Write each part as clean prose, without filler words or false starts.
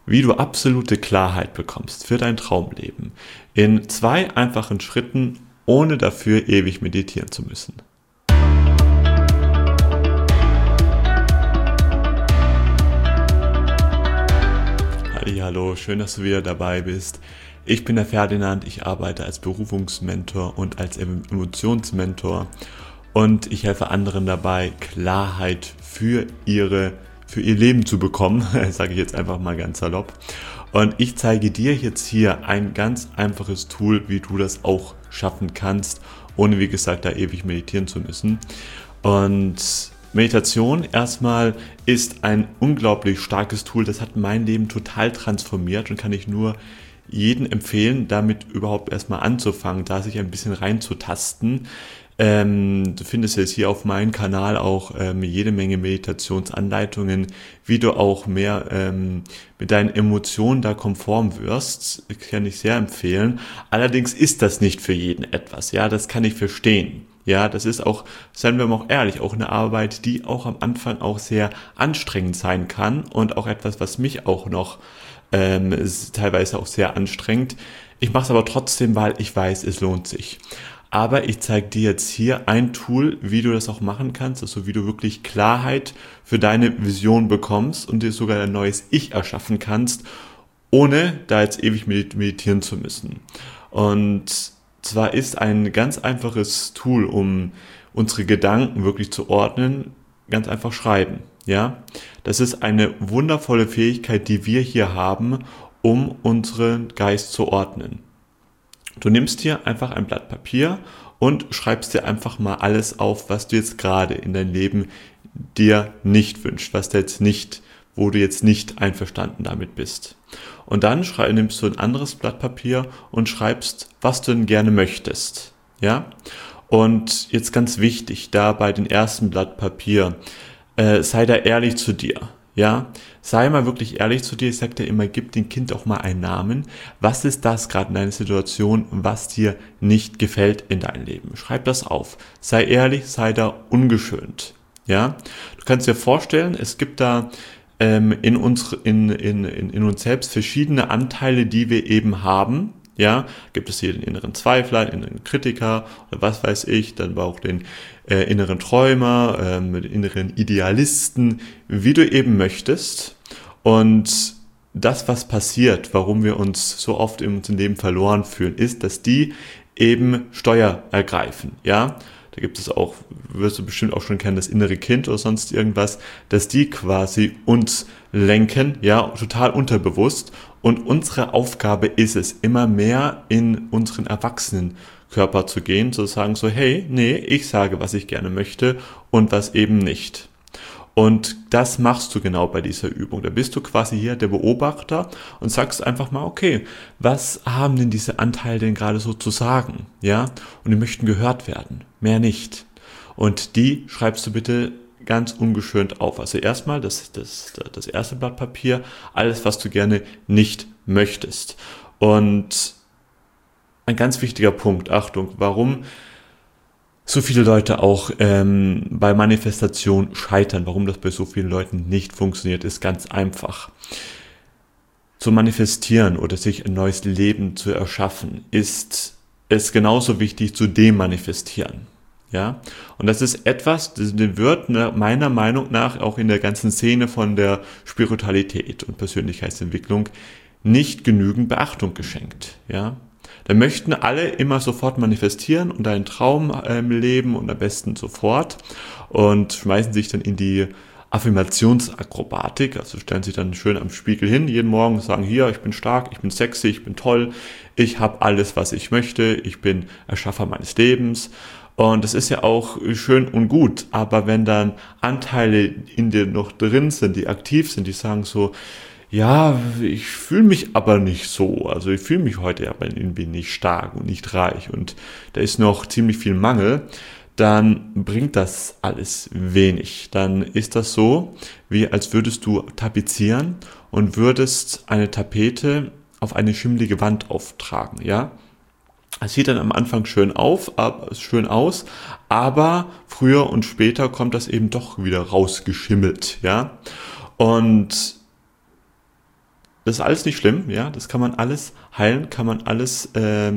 wie du absolute Klarheit bekommst für dein Traumleben in 2 einfachen Schritten, ohne dafür ewig meditieren zu müssen. Hallo, schön, dass du wieder dabei bist. Ich bin der Ferdinand, ich arbeite als Berufungsmentor und als Emotionsmentor und ich helfe anderen dabei, Klarheit für ihr Leben zu bekommen, sage ich jetzt einfach mal ganz salopp. Und ich zeige dir jetzt hier ein ganz einfaches Tool, wie du das auch schaffen kannst, ohne wie gesagt da ewig meditieren zu müssen. Und Meditation erstmal ist ein unglaublich starkes Tool, das hat mein Leben total transformiert und kann ich nur jedem empfehlen, damit überhaupt erstmal anzufangen, da sich ein bisschen reinzutasten. Du findest jetzt hier auf meinem Kanal auch jede Menge Meditationsanleitungen, wie du auch mehr mit deinen Emotionen da konform wirst. Das kann ich sehr empfehlen. Allerdings ist das nicht für jeden etwas. Ja, das kann ich verstehen. Ja, das ist auch, seien wir mal auch ehrlich, auch eine Arbeit, die auch am Anfang auch sehr anstrengend sein kann und auch etwas, was mich auch noch ist teilweise auch sehr anstrengend. Ich mache es aber trotzdem, weil ich weiß, es lohnt sich. Aber ich zeige dir jetzt hier ein Tool, wie du das auch machen kannst, also wie du wirklich Klarheit für deine Vision bekommst und dir sogar ein neues Ich erschaffen kannst, ohne da jetzt ewig meditieren zu müssen. Und zwar ist ein ganz einfaches Tool, um unsere Gedanken wirklich zu ordnen, ganz einfach schreiben. Ja, das ist eine wundervolle Fähigkeit, die wir hier haben, um unseren Geist zu ordnen. Du nimmst hier einfach ein Blatt Papier und schreibst dir einfach mal alles auf, was du jetzt gerade in deinem Leben dir nicht wünschst, wo du jetzt nicht einverstanden damit bist. Und dann nimmst du ein anderes Blatt Papier und schreibst, was du denn gerne möchtest. Ja? Und jetzt ganz wichtig, da bei dem ersten Blatt Papier, sei da ehrlich zu dir. Ja, sei mal wirklich ehrlich zu dir. Ich sag dir immer, gib dem Kind auch mal einen Namen. Was ist das gerade in deiner Situation, was dir nicht gefällt in deinem Leben? Schreib das auf. Sei ehrlich, sei da ungeschönt. Ja, du kannst dir vorstellen, es gibt da in uns selbst verschiedene Anteile, die wir eben haben. Ja, gibt es hier den inneren Zweifler, den inneren Kritiker oder was weiß ich, dann war auch den inneren Träumer, den inneren Idealisten, wie du eben möchtest. Und das, was passiert, warum wir uns so oft in unserem Leben verloren fühlen, ist, dass die eben Steuer ergreifen. Ja, da gibt es auch, wirst du bestimmt auch schon kennen, das innere Kind oder sonst irgendwas, dass die quasi uns lenken, ja, total unterbewusst. Und unsere Aufgabe ist es, immer mehr in unseren Erwachsenenkörper zu gehen, zu sagen so, hey, nee, ich sage, was ich gerne möchte und was eben nicht. Und das machst du genau bei dieser Übung. Da bist du quasi hier der Beobachter und sagst einfach mal, okay, was haben denn diese Anteile denn gerade so zu sagen? Ja, und die möchten gehört werden, mehr nicht. Und die schreibst du bitte ganz ungeschönt auf. Also erstmal das erste Blatt Papier, alles, was du gerne nicht möchtest. Und ein ganz wichtiger Punkt, Achtung, warum so viele Leute auch bei Manifestation scheitern, warum das bei so vielen Leuten nicht funktioniert, ist ganz einfach. Zu manifestieren oder sich ein neues Leben zu erschaffen, ist es genauso wichtig zu demanifestieren. Ja, und das ist etwas, das wird meiner Meinung nach auch in der ganzen Szene von der Spiritualität und Persönlichkeitsentwicklung nicht genügend Beachtung geschenkt. Ja, da möchten alle immer sofort manifestieren und einen Traum leben und am besten sofort und schmeißen sich dann in die Affirmationsakrobatik, also stellen sich dann schön am Spiegel hin jeden Morgen und sagen, hier, ich bin stark, ich bin sexy, ich bin toll, ich habe alles, was ich möchte, ich bin Erschaffer meines Lebens. Und das ist ja auch schön und gut, aber wenn dann Anteile in dir noch drin sind, die aktiv sind, die sagen so, ja, ich fühle mich aber nicht so, also ich fühle mich heute aber irgendwie nicht stark und nicht reich und da ist noch ziemlich viel Mangel, dann bringt das alles wenig. Dann ist das so, wie als würdest du tapezieren und würdest eine Tapete auf eine schimmelige Wand auftragen, ja. Es sieht dann am Anfang schön aus, aber früher und später kommt das eben doch wieder rausgeschimmelt, ja. Und das ist alles nicht schlimm, ja, das kann man alles heilen, kann man alles,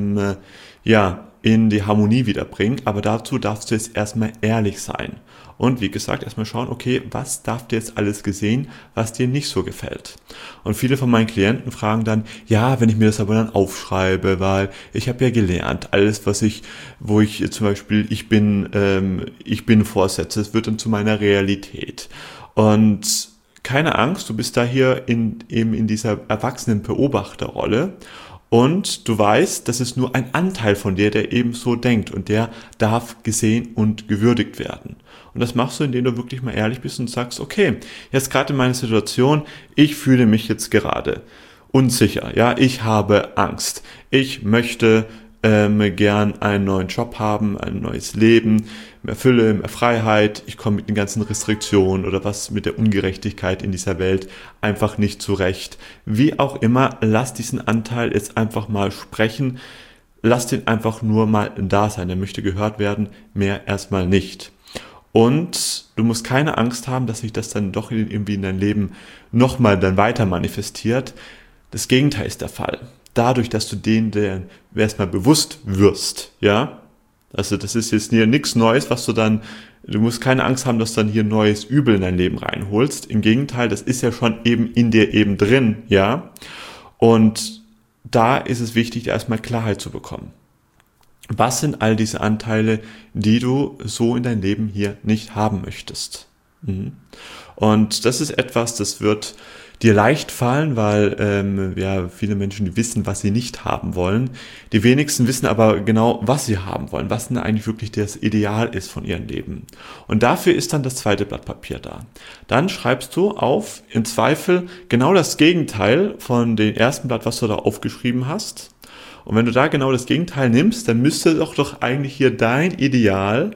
in die Harmonie wiederbringen, aber dazu darfst du jetzt erstmal ehrlich sein. Und wie gesagt, erstmal schauen, okay, was darf dir jetzt alles gesehen, was dir nicht so gefällt. Und viele von meinen Klienten fragen dann, ja, wenn ich mir das aber dann aufschreibe, weil ich habe ja gelernt, alles, wo ich zum Beispiel, ich bin vorsetze, es wird dann zu meiner Realität. Und keine Angst, du bist da hier eben in dieser erwachsenen Beobachterrolle. Und du weißt, das ist nur ein Anteil von dir, der eben so denkt und der darf gesehen und gewürdigt werden. Und das machst du, indem du wirklich mal ehrlich bist und sagst, okay, jetzt gerade in meiner Situation, ich fühle mich jetzt gerade unsicher, ja, ich habe Angst, ich möchte gern einen neuen Job haben, ein neues Leben, mehr Fülle, mehr Freiheit, ich komme mit den ganzen Restriktionen oder was mit der Ungerechtigkeit in dieser Welt einfach nicht zurecht. Wie auch immer, lass diesen Anteil jetzt einfach mal sprechen, lass den einfach nur mal da sein, der möchte gehört werden, mehr erstmal nicht. Und du musst keine Angst haben, dass sich das dann doch irgendwie in dein Leben nochmal dann weiter manifestiert. Das Gegenteil ist der Fall. Dadurch, dass du denen erstmal bewusst wirst, ja, also das ist jetzt hier nichts Neues, du musst keine Angst haben, dass du dann hier neues Übel in dein Leben reinholst. Im Gegenteil, das ist ja schon eben in dir eben drin, ja. Und da ist es wichtig, erstmal Klarheit zu bekommen. Was sind all diese Anteile, die du so in dein Leben hier nicht haben möchtest? Und das ist etwas, das wird dir leicht fallen, weil viele Menschen, die wissen, was sie nicht haben wollen. Die wenigsten wissen aber genau, was sie haben wollen, was denn eigentlich wirklich das Ideal ist von ihrem Leben. Und dafür ist dann das zweite Blatt Papier da. Dann schreibst du auf, im Zweifel, genau das Gegenteil von dem ersten Blatt, was du da aufgeschrieben hast. Und wenn du da genau das Gegenteil nimmst, dann müsste doch eigentlich hier dein Ideal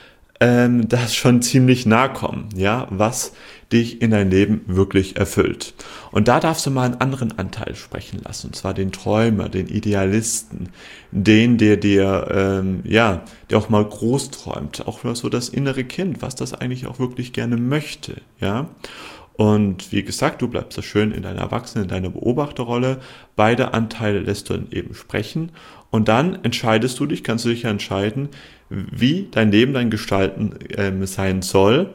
das schon ziemlich nahe kommen, ja, was dich in dein Leben wirklich erfüllt. Und da darfst du mal einen anderen Anteil sprechen lassen, und zwar den Träumer, den Idealisten, der auch mal groß träumt, auch so das innere Kind, was das eigentlich auch wirklich gerne möchte, ja. Und wie gesagt, du bleibst da schön in deiner Erwachsenen, in deiner Beobachterrolle. Beide Anteile lässt du dann eben sprechen. Und dann kannst du dich entscheiden, wie dein Leben dann gestalten sein soll.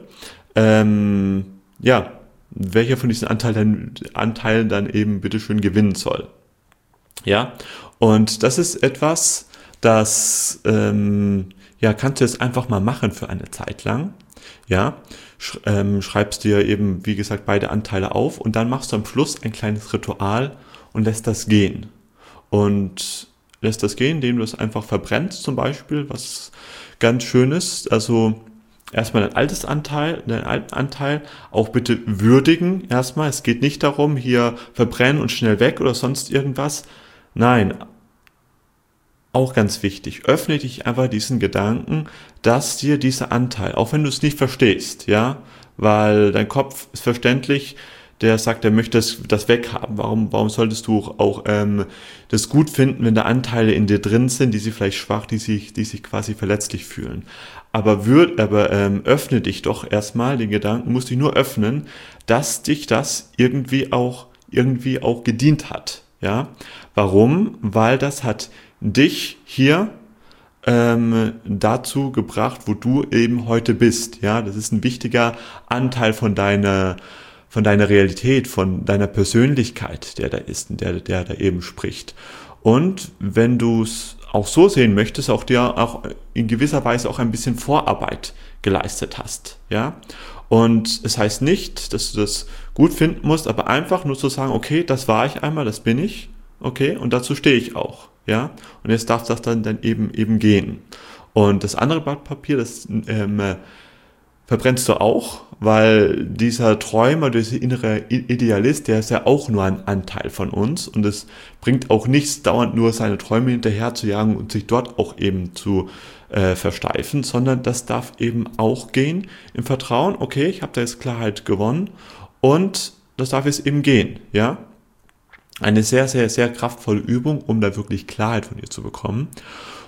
Welcher von diesen Anteilen dann eben bitteschön gewinnen soll. Ja, und das ist etwas, das kannst du jetzt einfach mal machen für eine Zeit lang. Ja, schreibst dir eben, wie gesagt, beide Anteile auf und dann machst du am Schluss ein kleines Ritual und lässt das gehen. Indem du es einfach verbrennst zum Beispiel, was ganz schön ist. Also erstmal deinen alten Anteil auch bitte würdigen erstmal. Es geht nicht darum, hier verbrennen und schnell weg oder sonst irgendwas. Nein, auch ganz wichtig, öffne dich einfach diesen Gedanken, dass dir dieser Anteil, auch wenn du es nicht verstehst, ja, weil dein Kopf ist verständlich, der sagt, er möchte das weghaben. Warum solltest du auch das gut finden, wenn da Anteile in dir drin sind, die sich vielleicht schwach, die sich quasi verletzlich fühlen. Aber öffne dich doch erstmal den Gedanken, musst dich nur öffnen, dass dich das irgendwie auch gedient hat. Ja, warum? Weil das hat dich hier dazu gebracht, wo du eben heute bist. Ja, das ist ein wichtiger Anteil von deiner Realität, von deiner Persönlichkeit, der da ist und der da eben spricht. Und wenn du es auch so sehen möchtest, auch in gewisser Weise auch ein bisschen Vorarbeit geleistet hast. Ja, und es heißt nicht, dass du das gut finden musst, aber einfach nur zu sagen, okay, das war ich einmal, das bin ich, okay, und dazu stehe ich auch. Ja, und jetzt darf das dann eben gehen. Und das andere Blatt Papier, das verbrennst du auch, weil dieser Träumer, dieser innere Idealist, der ist ja auch nur ein Anteil von uns und es bringt auch nichts, dauernd nur seine Träume hinterher zu jagen und sich dort auch eben zu versteifen, sondern das darf eben auch gehen im Vertrauen, okay, ich habe da jetzt Klarheit gewonnen und das darf jetzt eben gehen, ja. Eine sehr, sehr, sehr kraftvolle Übung, um da wirklich Klarheit von dir zu bekommen.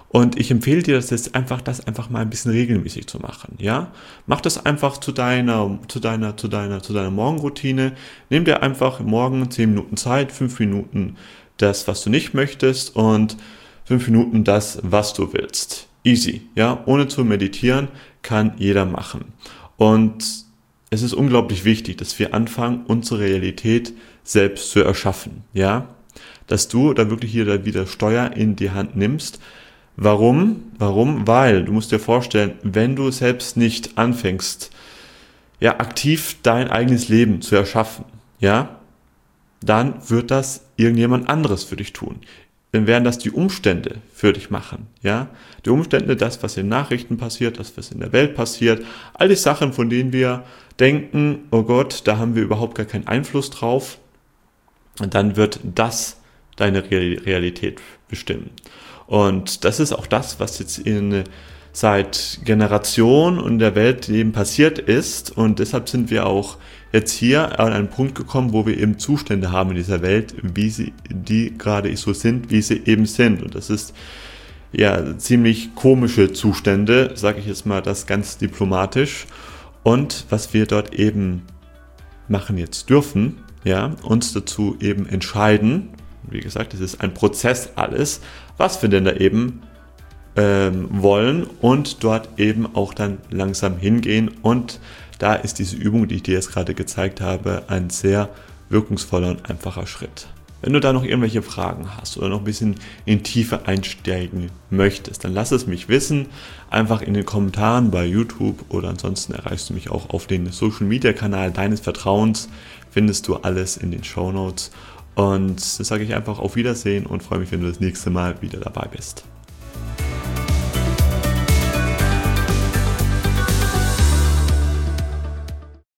Und ich empfehle dir das jetzt einfach, das einfach mal ein bisschen regelmäßig zu machen, ja? Mach das einfach zu deiner Morgenroutine. Nimm dir einfach morgen 10 Minuten Zeit, 5 Minuten das, was du nicht möchtest und 5 Minuten das, was du willst. Easy, ja? Ohne zu meditieren kann jeder machen. Und es ist unglaublich wichtig, dass wir anfangen, unsere Realität selbst zu erschaffen, ja? Dass du da wirklich hier wieder Steuer in die Hand nimmst. Warum? Weil du musst dir vorstellen, wenn du selbst nicht anfängst, ja, aktiv dein eigenes Leben zu erschaffen, ja, dann wird das irgendjemand anderes für dich tun. Dann werden das die Umstände für dich machen, ja. Die Umstände, das, was in Nachrichten passiert, das, was in der Welt passiert, all die Sachen, von denen wir denken, oh Gott, da haben wir überhaupt gar keinen Einfluss drauf. Und dann wird das deine Realität bestimmen. Und das ist auch das, was jetzt seit Generationen in der Welt eben passiert ist. Und deshalb sind wir auch jetzt hier an einen Punkt gekommen, wo wir eben Zustände haben in dieser Welt, die gerade so sind, wie sie eben sind. Und das ist ja ziemlich komische Zustände, sage ich jetzt mal das ganz diplomatisch. Und was wir dort eben machen jetzt dürfen, ja, uns dazu eben entscheiden. Wie gesagt, es ist ein Prozess alles, was wir denn da eben wollen und dort eben auch dann langsam hingehen. Und da ist diese Übung, die ich dir jetzt gerade gezeigt habe, ein sehr wirkungsvoller und einfacher Schritt. Wenn du da noch irgendwelche Fragen hast oder noch ein bisschen in Tiefe einsteigen möchtest, dann lass es mich wissen. Einfach in den Kommentaren bei YouTube oder ansonsten erreichst du mich auch auf den Social Media Kanal deines Vertrauens. Findest du alles in den Shownotes. Und das sage ich einfach auf Wiedersehen und freue mich, wenn du das nächste Mal wieder dabei bist.